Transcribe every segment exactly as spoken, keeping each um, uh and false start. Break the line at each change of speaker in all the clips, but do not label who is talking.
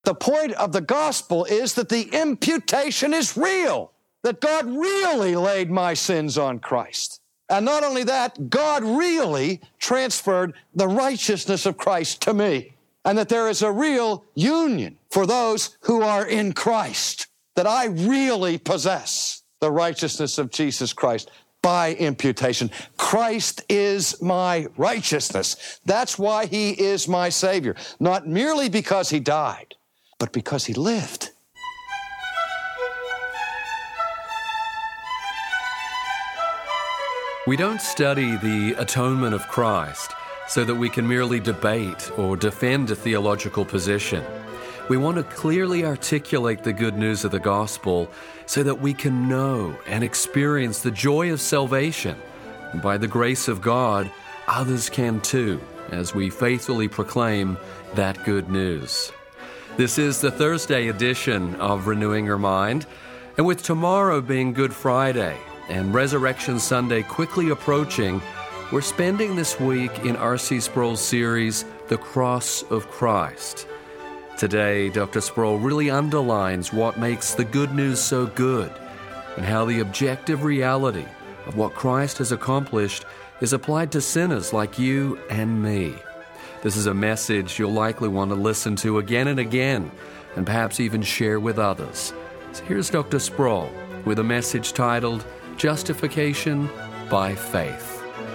The point of the gospel is that the imputation is real, that God really laid my sins on Christ. And not only that, God really transferred the righteousness of Christ to me, and that there is a real union for those who are in Christ, that I really possess the righteousness of Jesus Christ by imputation. Christ is my righteousness. That's why he is my Savior, not merely because he died, but because he lived.
We don't study the atonement of Christ so that we can merely debate or defend a theological position. We want to clearly articulate the good news of the gospel so that we can know and experience the joy of salvation. And by the grace of God, others can too, as we faithfully proclaim that good news. This is the Thursday edition of Renewing Your Mind, and with tomorrow being Good Friday and Resurrection Sunday quickly approaching, we're spending this week in R C Sproul's series, The Cross of Christ. Today, Doctor Sproul really underlines what makes the good news so good and how the objective reality of what Christ has accomplished is applied to sinners like you and me. This is a message you'll likely want to listen to again and again, and perhaps even share with others. So here's Doctor Sproul with a message titled, Justification by Faith.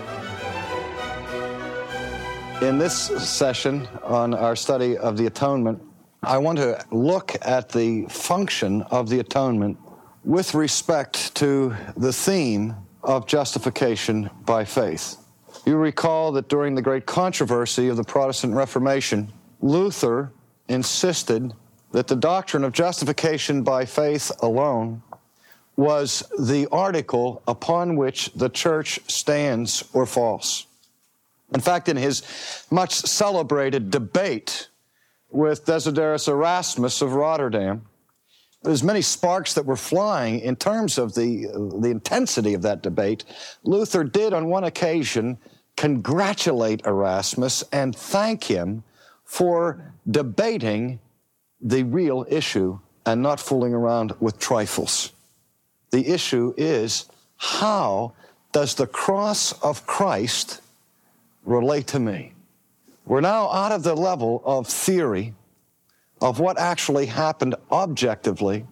In this session on our study of the atonement, I want to look at the function of the atonement with respect to the theme of justification by faith. You recall that during the great controversy of the Protestant Reformation, Luther insisted that the doctrine of justification by faith alone was the article upon which the church stands or falls. In fact, in his much celebrated debate with Desiderius Erasmus of Rotterdam, there's many sparks that were flying in terms of the, the intensity of that debate. Luther did on one occasion congratulate Erasmus and thank him for debating the real issue and not fooling around with trifles. The issue is, how does the cross of Christ relate to me? We're now out of the level of theory of what actually happened objectively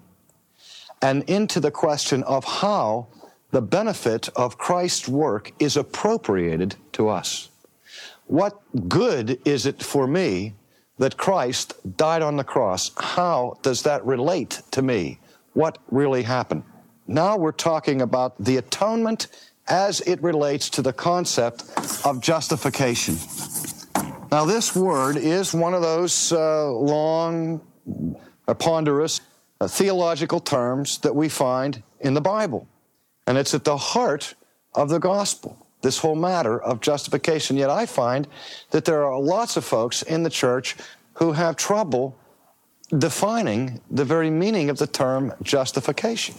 and into the question of how the benefit of Christ's work is appropriated to us. What good is it for me that Christ died on the cross? How does that relate to me? What really happened? Now we're talking about the atonement as it relates to the concept of justification. Now, this word is one of those uh, long, uh, ponderous uh, theological terms that we find in the Bible. And it's at the heart of the gospel, this whole matter of justification. Yet I find that there are lots of folks in the church who have trouble defining the very meaning of the term justification.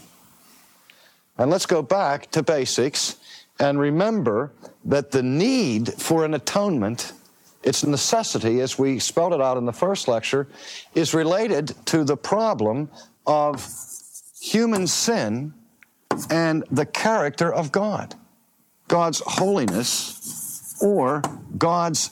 And let's go back to basics and remember that the need for an atonement, its necessity, as we spelled it out in the first lecture, is related to the problem of human sin and the character of God, God's holiness or God's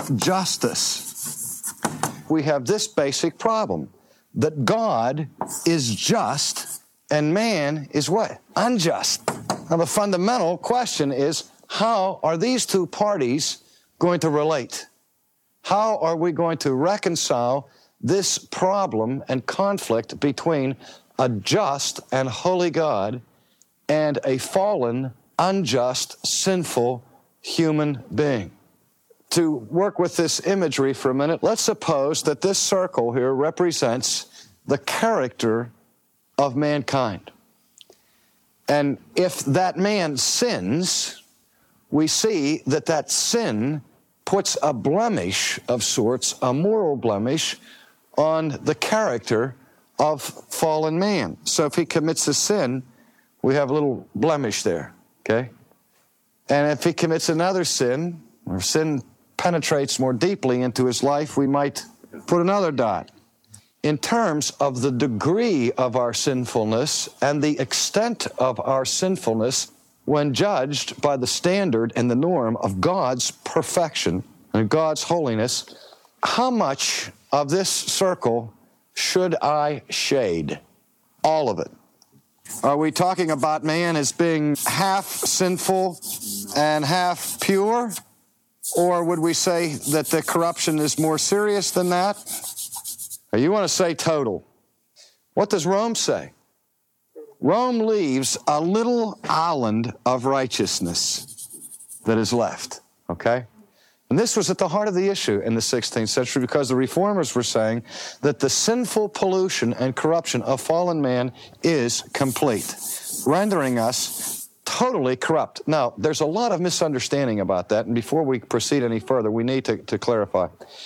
justice. We have this basic problem, that God is just and man is what? Unjust. Now the fundamental question is, how are these two parties going to relate? How are we going to reconcile this problem and conflict between a just and holy God and a fallen, unjust, sinful human being? To work with this imagery for a minute, let's suppose that this circle here represents the character of mankind. And if that man sins, we see that that sin puts a blemish of sorts, a moral blemish, on the character of fallen man. So if he commits a sin, we have a little blemish there, okay? And if he commits another sin, or sin penetrates more deeply into his life, we might put another dot. in terms of the degree of our sinfulness and the extent of our sinfulness when judged by the standard and the norm of God's perfection and God's holiness. How much of this circle should I shade? All of it. Are we talking about man as being half sinful and half pure? Or would we say that the corruption is more serious than that? Or you want to say total. What does Rome say? Rome leaves a little island of righteousness that is left, okay? And this was at the heart of the issue in the sixteenth century, because the reformers were saying that the sinful pollution and corruption of fallen man is complete, rendering us totally corrupt. Now, there's a lot of misunderstanding about that, and before we proceed any further, we need to, to clarify.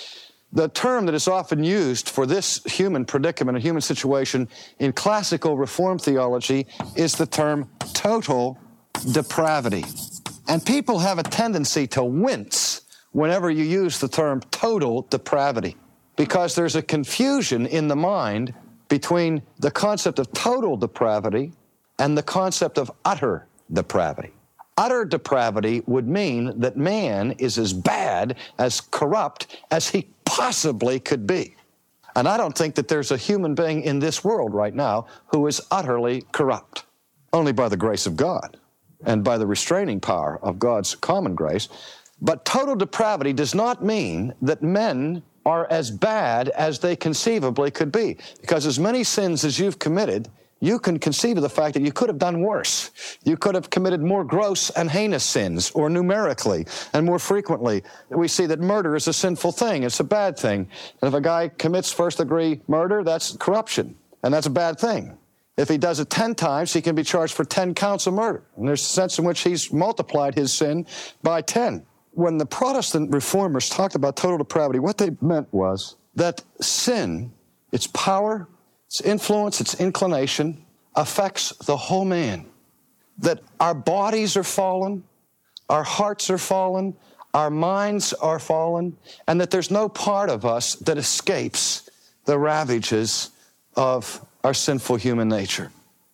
The term that is often used for this human predicament, a human situation in classical Reformed theology, is the term total depravity. And people have a tendency to wince whenever you use the term total depravity, because there's a confusion in the mind between the concept of total depravity and the concept of utter depravity. Utter depravity would mean that man is as bad, as corrupt as he possibly could be. And I don't think that there's a human being in this world right now who is utterly corrupt. Only by the grace of God and by the restraining power of God's common grace. But total depravity does not mean that men are as bad as they conceivably could be. Because as many sins as you've committed, you can conceive of the fact that you could have done worse. You could have committed more gross and heinous sins, or numerically and more frequently. We see that murder is a sinful thing. It's a bad thing. And if a guy commits first-degree murder, that's corruption, and that's a bad thing. If he does it ten times, he can be charged for ten counts of murder. And there's a sense in which he's multiplied his sin by ten. When the Protestant reformers talked about total depravity, what they meant was that sin, its power, its influence, its inclination, affects the whole man. That our bodies are fallen, our hearts are fallen, our minds are fallen, and that there's no part of us that escapes the ravages of our sinful human nature.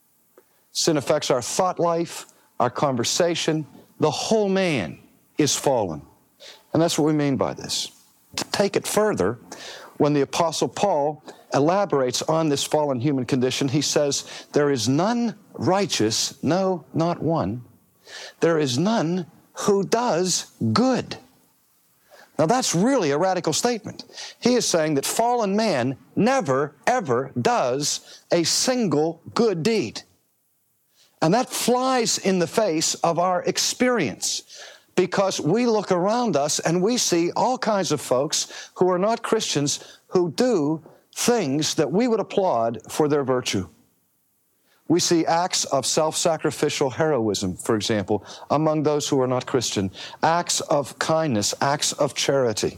Sin affects our thought life, our conversation. The whole man is fallen. And that's what we mean by this. To take it further, when the Apostle Paul elaborates on this fallen human condition, he says, there is none righteous, no, not one. There is none who does good. Now that's really a radical statement. He is saying that fallen man never, ever does a single good deed. And that flies in the face of our experience, because we look around us and we see all kinds of folks who are not Christians who do things that we would applaud for their virtue. We see acts of self-sacrificial heroism, for example, among those who are not Christian, acts of kindness, acts of charity.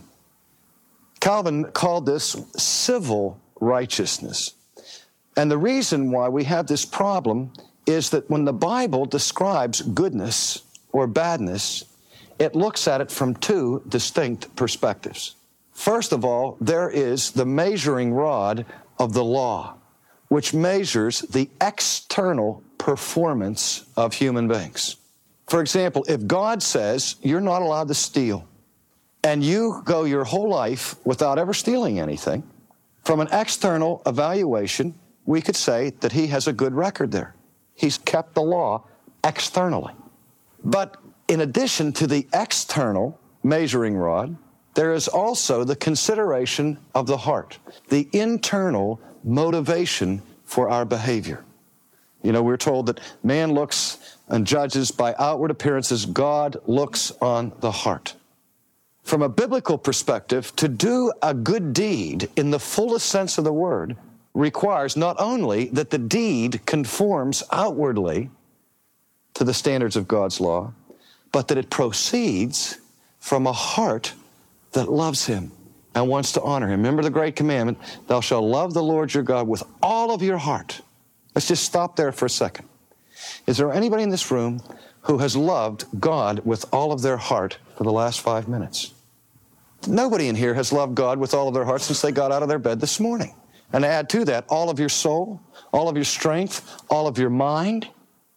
Calvin called this civil righteousness. And the reason why we have this problem is that when the Bible describes goodness or badness, it looks at it from two distinct perspectives. First of all, there is the measuring rod of the law, which measures the external performance of human beings. For example, if God says you're not allowed to steal, and you go your whole life without ever stealing anything, from an external evaluation, we could say that he has a good record there. He's kept the law externally. But in addition to the external measuring rod, there is also the consideration of the heart, the internal motivation for our behavior. You know, we're told that man looks and judges by outward appearances. God looks on the heart. From a biblical perspective, to do a good deed in the fullest sense of the word requires not only that the deed conforms outwardly to the standards of God's law, but that it proceeds from a heart that loves him and wants to honor him. Remember the great commandment, thou shalt love the Lord your God with all of your heart. Let's just stop there for a second. Is there anybody in this room who has loved God with all of their heart for the last five minutes? Nobody in here has loved God with all of their heart since they got out of their bed this morning. And add to that all of your soul, all of your strength, all of your mind.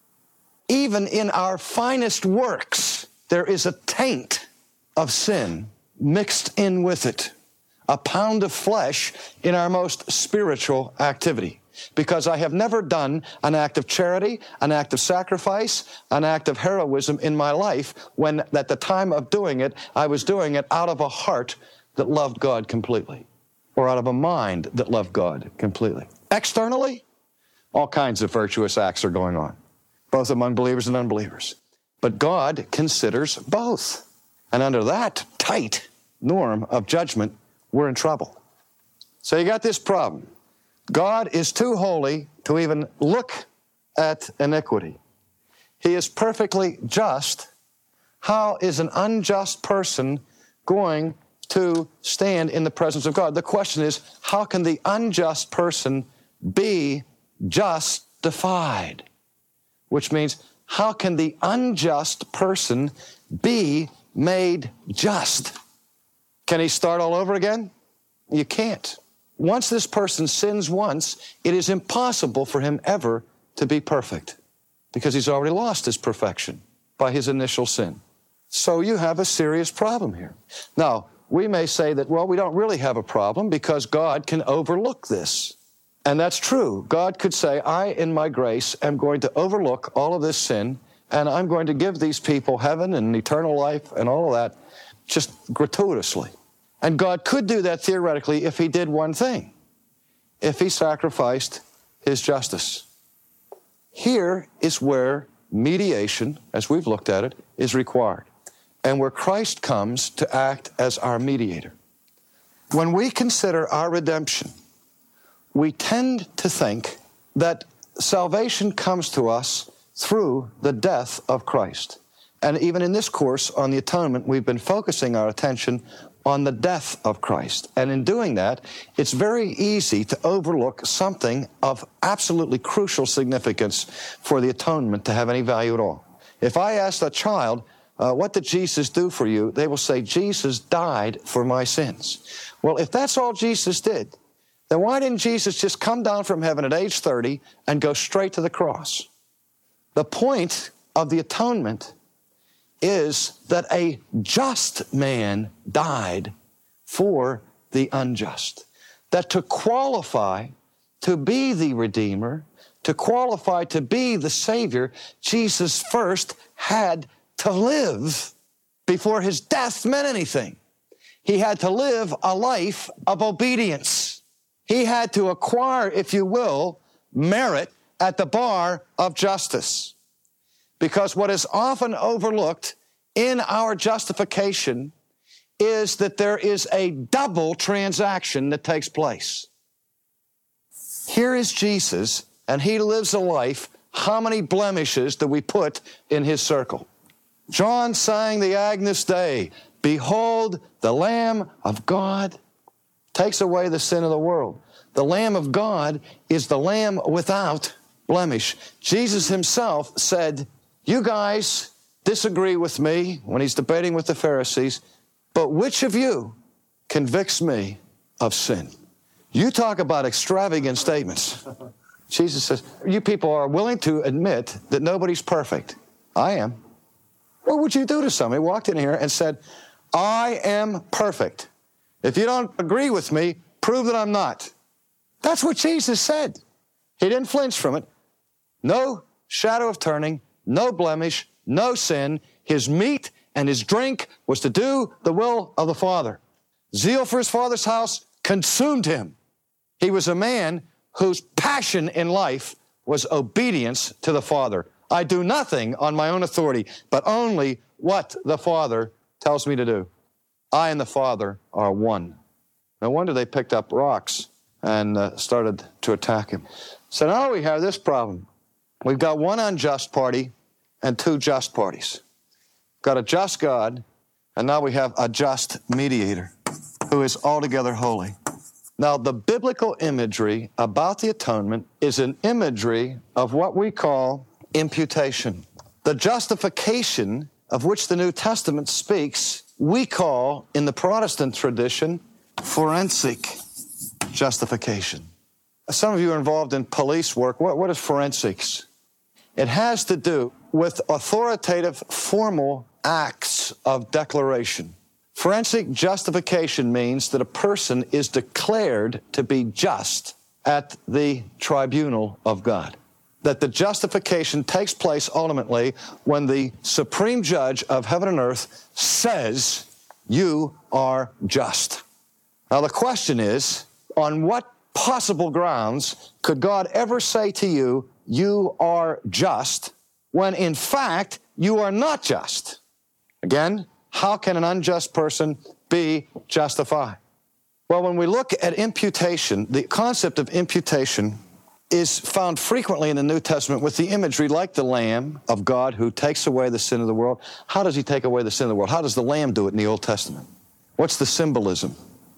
Even in our finest works, there is a taint of sin mixed in with it. A pound of flesh in our most spiritual activity. Because I have never done an act of charity, an act of sacrifice, an act of heroism in my life when at the time of doing it, I was doing it out of a heart that loved God completely, or out of a mind that loved God completely. Externally, all kinds of virtuous acts are going on, both among believers and unbelievers. But God considers both. And under that tight norm of judgment, we're in trouble. So you got this problem. God is too holy to even look at iniquity. He is perfectly just. How is an unjust person going to stand in the presence of God? The question is, how can the unjust person be justified? Which means, how can the unjust person be made just? Can he start all over again? You can't. Once this person sins once, it is impossible for him ever to be perfect because he's already lost his perfection by his initial sin. So you have a serious problem here. Now, we may say that, well, we don't really have a problem because God can overlook this. And that's true. God could say, I, in my grace, am going to overlook all of this sin, and I'm going to give these people heaven and eternal life and all of that just gratuitously. And God could do that theoretically if he did one thing, if he sacrificed his justice. Here is where mediation, as we've looked at it, is required, and where Christ comes to act as our mediator. When we consider our redemption, we tend to think that salvation comes to us through the death of Christ. And even in this course on the atonement, we've been focusing our attention on the death of Christ. And in doing that, it's very easy to overlook something of absolutely crucial significance for the atonement to have any value at all. If I ask a child, uh, what did Jesus do for you? They will say, Jesus died for my sins. Well, if that's all Jesus did, then why didn't Jesus just come down from heaven at age thirty and go straight to the cross? The point of the atonement is that a just man died for the unjust. That to qualify to be the Redeemer, to qualify to be the Savior, Jesus first had to live before his death meant anything. He had to live a life of obedience. He had to acquire, if you will, merit at the bar of justice. Because what is often overlooked in our justification is that there is a double transaction that takes place. Here is Jesus, and he lives a life. How many blemishes do we put in his circle? John sang the Agnus Dei, behold, the Lamb of God takes away the sin of the world. The Lamb of God is the Lamb without blemish. Jesus himself said, you guys disagree with me when he's debating with the Pharisees, but which of you convicts me of sin? You talk about extravagant statements. Jesus says, you people are willing to admit that nobody's perfect. I am. What would you do to somebody who walked in here and said, I am perfect? If you don't agree with me, prove that I'm not. That's what Jesus said. He didn't flinch from it. No shadow of turning, no blemish, no sin. His meat and his drink was to do the will of the Father. Zeal for his Father's house consumed him. He was a man whose passion in life was obedience to the Father. I do nothing on my own authority, but only what the Father tells me to do. I and the Father are one. No wonder they picked up rocks and uh, started to attack him. So now we have this problem. We've got one unjust party and two just parties. Got a just God, and now we have a just mediator who is altogether holy. Now, the biblical imagery about the atonement is an imagery of what we call imputation. The justification of which the New Testament speaks, we call, in the Protestant tradition, forensic justification. Some of you are involved in police work. What, what is forensics? It has to do with authoritative, formal acts of declaration. Forensic justification means that a person is declared to be just at the tribunal of God. That the justification takes place ultimately when the supreme judge of heaven and earth says, you are just. Now the question is, on what possible grounds could God ever say to you, you are just, when in fact you are not just? Again, how can an unjust person be justified? Well, when we look at imputation, the concept of imputation is found frequently in the New Testament with the imagery like the Lamb of God who takes away the sin of the world. How does he take away the sin of the world? How does the Lamb do it in the Old Testament? What's the symbolism?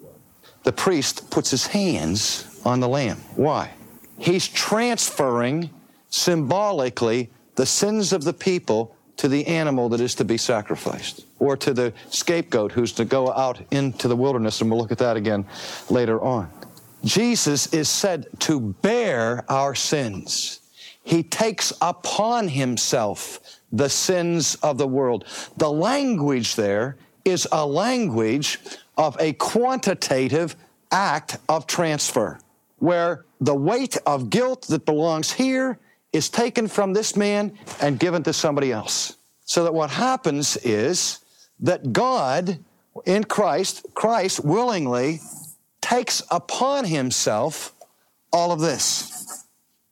The priest puts his hands on the lamb. Why? He's transferring symbolically the sins of the people to the animal that is to be sacrificed, or to the scapegoat who's to go out into the wilderness, and we'll look at that again later on. Jesus is said to bear our sins. He takes upon himself the sins of the world. The language there is a language of a quantitative act of transfer, where the weight of guilt that belongs here is taken from this man and given to somebody else. So that what happens is that God in Christ, Christ willingly takes upon himself all of this.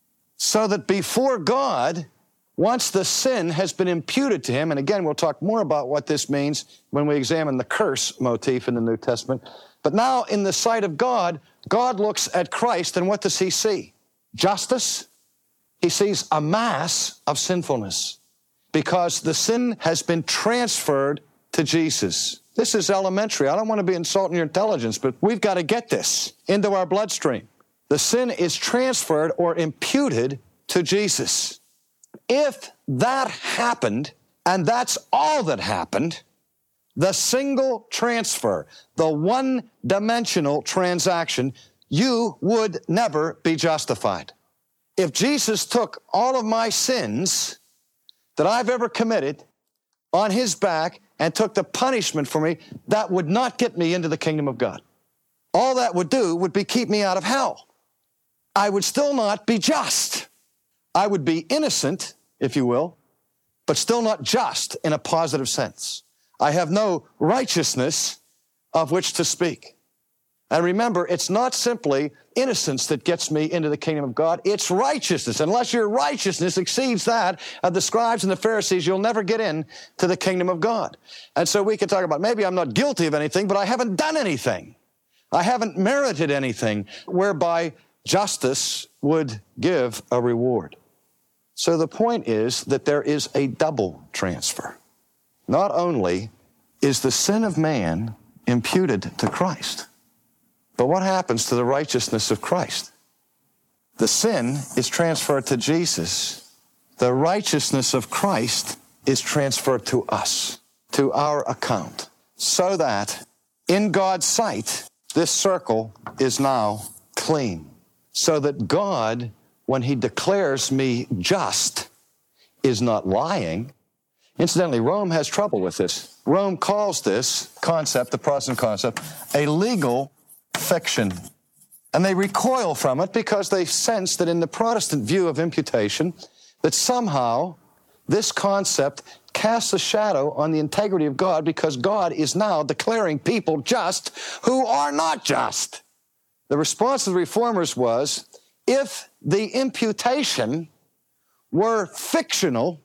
So that before God, once the sin has been imputed to him, and again, we'll talk more about what this means when we examine the curse motif in the New Testament. But now in the sight of God, God looks at Christ, and what does he see? Justice. He sees a mass of sinfulness because the sin has been transferred to Jesus. This is elementary. I don't want to be insulting your intelligence, but we've got to get this into our bloodstream. The sin is transferred or imputed to Jesus. If that happened, and that's all that happened, the single transfer, the one-dimensional transaction, you would never be justified. If Jesus took all of my sins that I've ever committed on his back and took the punishment for me, that would not get me into the kingdom of God. All that would do would be keep me out of hell. I would still not be just. I would be innocent, if you will, but still not just in a positive sense. I have no righteousness of which to speak. And remember, it's not simply innocence that gets me into the kingdom of God. It's righteousness. Unless your righteousness exceeds that of the scribes and the Pharisees, you'll never get in to the kingdom of God. And so we could talk about, maybe I'm not guilty of anything, but I haven't done anything. I haven't merited anything whereby justice would give a reward. So the point is that there is a double transfer. Not only is the sin of man imputed to Christ, but what happens to the righteousness of Christ? The sin is transferred to Jesus. The righteousness of Christ is transferred to us, to our account, so that in God's sight, this circle is now clean. So that God, when he declares me just, is not lying. Incidentally, Rome has trouble with this. Rome calls this concept, the Protestant concept, a legal fiction. And they recoil from it because they sense that in the Protestant view of imputation, that somehow this concept casts a shadow on the integrity of God because God is now declaring people just who are not just. The response of the Reformers was, if the imputation were fictional,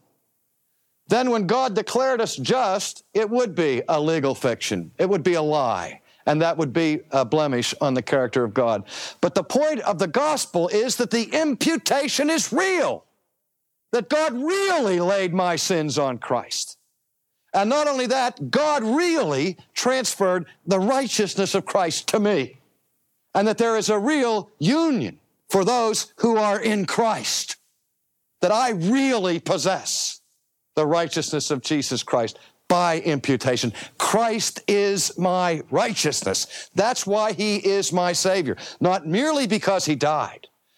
then when God declared us just, it would be a legal fiction. It would be a lie. And that would be a blemish on the character of God. But the point of the gospel is that the imputation is real. That God really laid my sins on Christ. And not only that, God really transferred the righteousness of Christ to me. And that there is a real union for those who are in Christ. That I really possess the righteousness of Jesus Christ by imputation. Christ is my righteousness. That's why he is my Savior. Not merely because he died,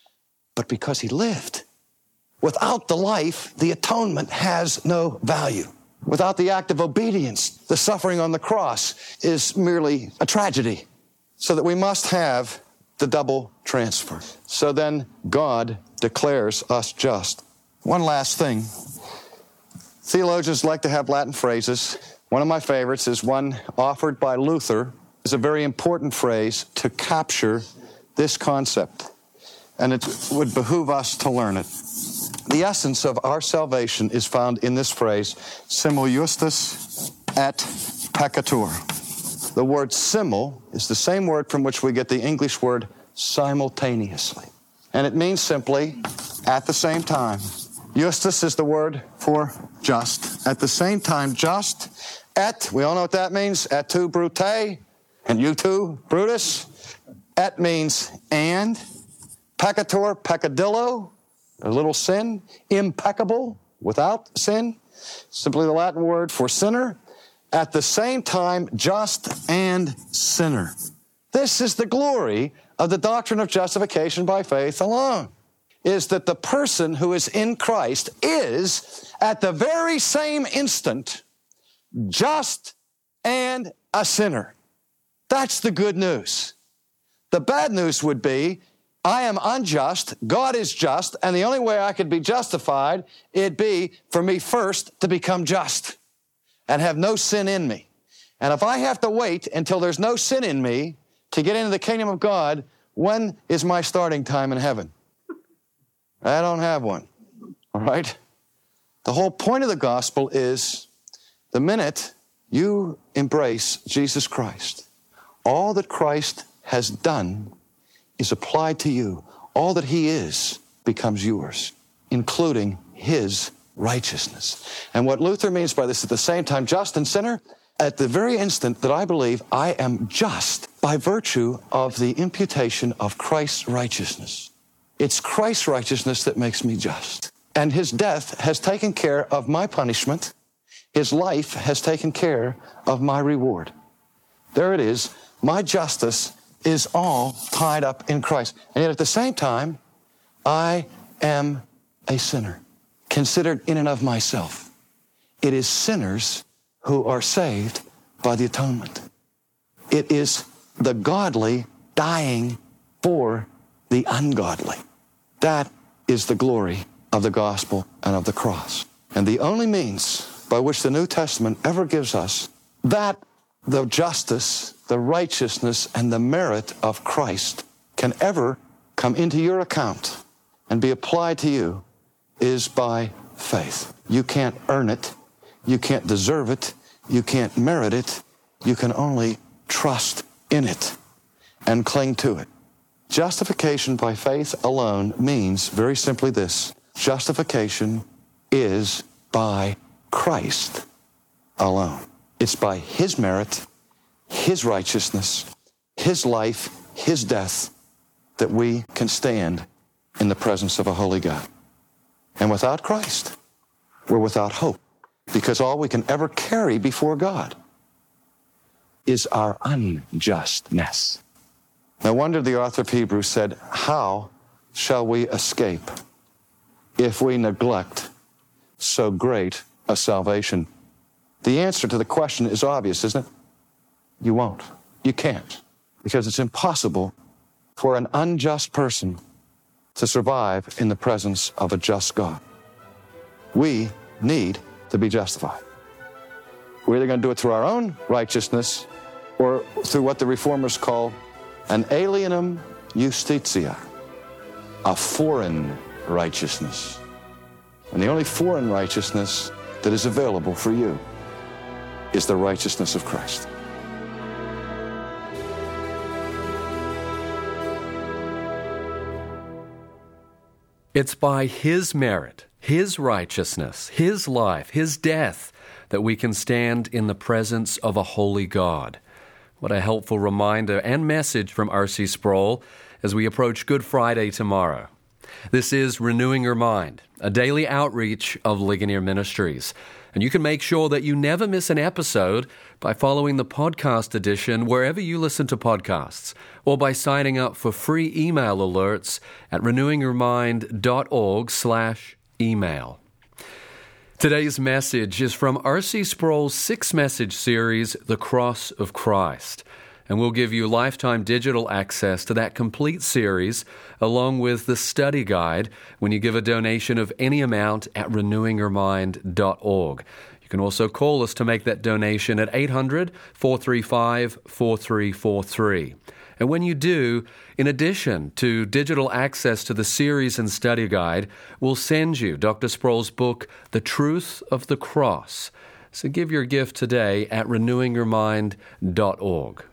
but because he lived. Without the life, the atonement has no value. Without the act of obedience, the suffering on the cross is merely a tragedy. So that we must have the double transfer. So then God declares us just. One last thing. Theologians like to have Latin phrases. One of my favorites is one offered by Luther. It's a very important phrase to capture this concept, and it would behoove us to learn it. The essence of our salvation is found in this phrase, simul justus et peccator. The word simul is the same word from which we get the English word simultaneously. And it means simply, at the same time. Justus is the word for just. At the same time, just. Et, we all know what that means. Et tu, Brute. And you too, Brutus. Et means and. Peccator, peccadillo, a little sin. Impeccable, without sin. Simply the Latin word for sinner. At the same time, just and sinner. This is the glory of the doctrine of justification by faith alone, is that the person who is in Christ is, at the very same instant, just and a sinner. That's the good news. The bad news would be, I am unjust, God is just, and the only way I could be justified, it'd be for me first to become just and have no sin in me. And if I have to wait until there's no sin in me to get into the kingdom of God, when is my starting time in heaven? I don't have one, all right? The whole point of the gospel is the minute you embrace Jesus Christ, all that Christ has done is applied to you. All that he is becomes yours, including his righteousness. And what Luther means by this, at the same time, just and sinner, at the very instant that I believe I am just by virtue of the imputation of Christ's righteousness. It's Christ's righteousness that makes me just. And his death has taken care of my punishment. His life has taken care of my reward. There it is. My justice is all tied up in Christ. And yet at the same time, I am a sinner, considered in and of myself. It is sinners who are saved by the atonement. It is the godly dying for the ungodly. That is the glory of the gospel and of the cross. And the only means by which the New Testament ever gives us that the justice, the righteousness, and the merit of Christ can ever come into your account and be applied to you is by faith. You can't earn it. You can't deserve it. You can't merit it. You can only trust in it and cling to it. Justification by faith alone means very simply this: justification is by Christ alone. It's by his merit, his righteousness, his life, his death, that we can stand in the presence of a holy God. And without Christ, we're without hope, because all we can ever carry before God is our unjustness. No wonder the author of Hebrews said, how shall we escape if we neglect so great a salvation? The answer to the question is obvious, isn't it? You won't. You can't. Because it's impossible for an unjust person to survive in the presence of a just God. We need to be justified. We're either going to do it through our own righteousness or through what the Reformers call an alienum justitia, a foreign righteousness. And the only foreign righteousness that is available for you is the righteousness of Christ.
It's by his merit, his righteousness, his life, his death, that we can stand in the presence of a holy God. What a helpful reminder and message from R C Sproul as we approach Good Friday tomorrow. This is Renewing Your Mind, a daily outreach of Ligonier Ministries. And you can make sure that you never miss an episode by following the podcast edition wherever you listen to podcasts, or by signing up for free email alerts at renewingyourmind.org slash email. Today's message is from R C Sproul's six-message series, The Cross of Christ. And we'll give you lifetime digital access to that complete series, along with the study guide, when you give a donation of any amount at renewing your mind dot org. You can also call us to make that donation at eight hundred, four three five, four three four three. And when you do, in addition to digital access to the series and study guide, we'll send you Doctor Sproul's book, The Truth of the Cross. So give your gift today at renewing your mind dot org.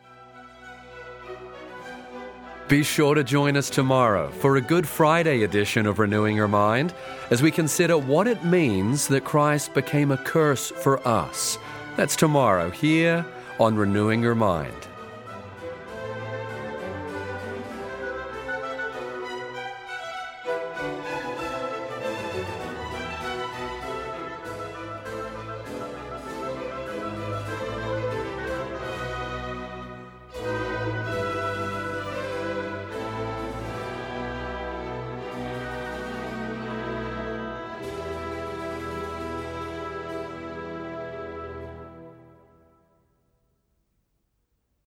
Be sure to join us tomorrow for a Good Friday edition of Renewing Your Mind as we consider what it means that Christ became a curse for us. That's tomorrow here on Renewing Your Mind.